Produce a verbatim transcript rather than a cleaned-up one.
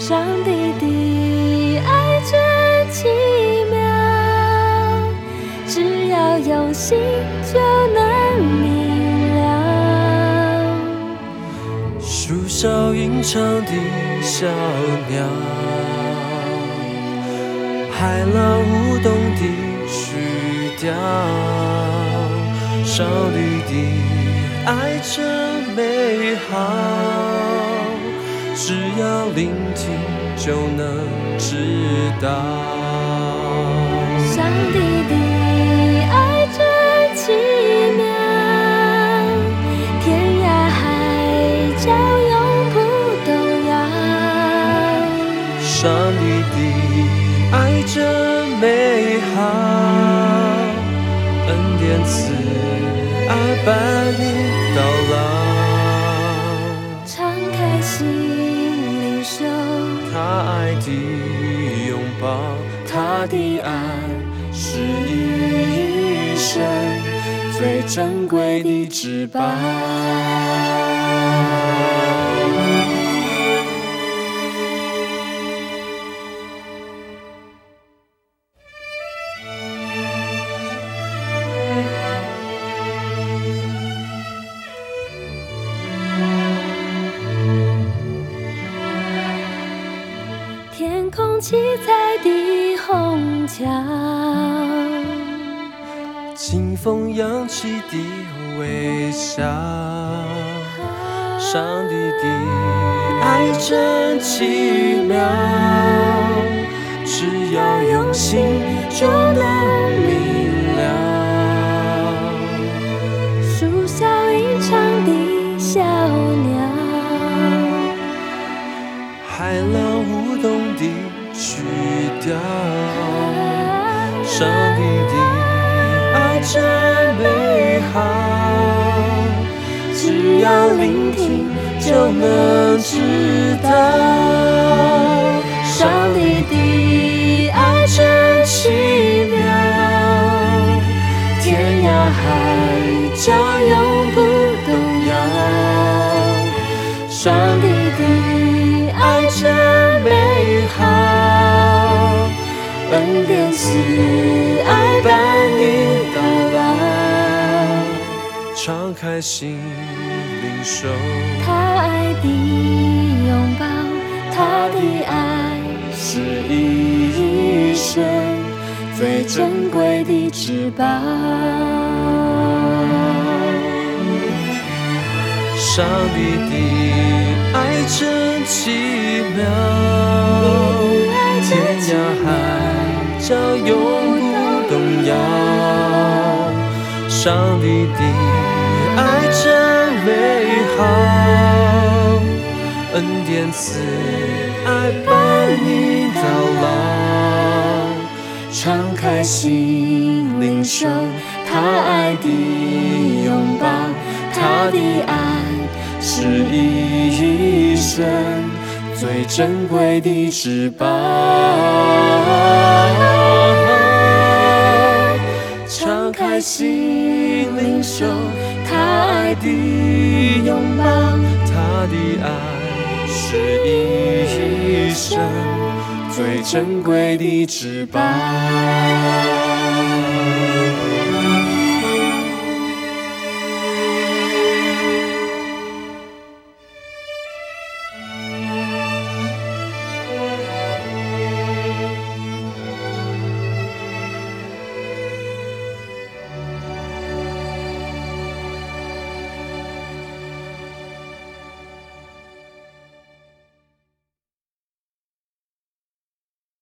上帝的爱真奇妙，只要用心就能明了。 树梢吟唱的小鸟，海浪舞动的曲调，上帝的爱真美好，只要聆听就能知道。 上帝的爱真奇妙，天涯海角永不动摇。 上帝的爱真美好，恩典慈爱伴你到老。 敞开心领受他爱的拥抱，他的爱是一生最珍贵的至宝。 天空七彩的虹桥， 清风扬起的微笑，上帝的爱真奇妙，只要用心就能明了。 树梢吟唱的小鸟， 海浪舞动的曲调，上帝的爱真美好，只要聆听就能知道。上帝的爱真奇妙，天涯海角永不动摇。上帝的爱真美好，恩典慈爱伴你到老。敞开心领受他爱的拥抱，他的爱是一生最珍贵的至宝。上帝的爱真奇妙，天涯海角永不动摇。上帝的爱真美好，恩典慈爱伴你到老。敞开心领受他爱的拥抱，他的爱是一生最珍贵的至宝。敞开心领受他爱的拥抱，他的爱是一生最珍贵的至宝。